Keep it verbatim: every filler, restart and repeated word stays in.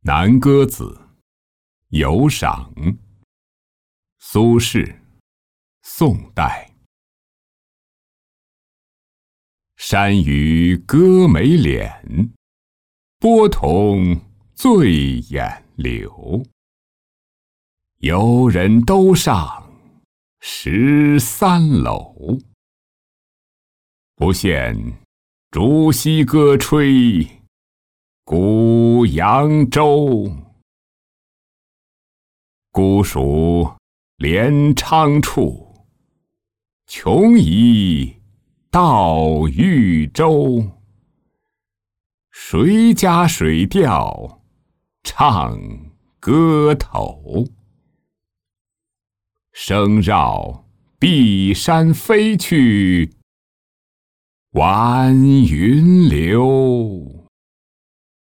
南歌子，游赏。苏轼，宋代。山雨歌眉脸，波桐醉眼流。游人都上十三楼，不见竹溪歌吹古扬州。孤属连昌处，穷疑到豫州。谁家水调唱歌头？声绕碧山飞去，晚云流。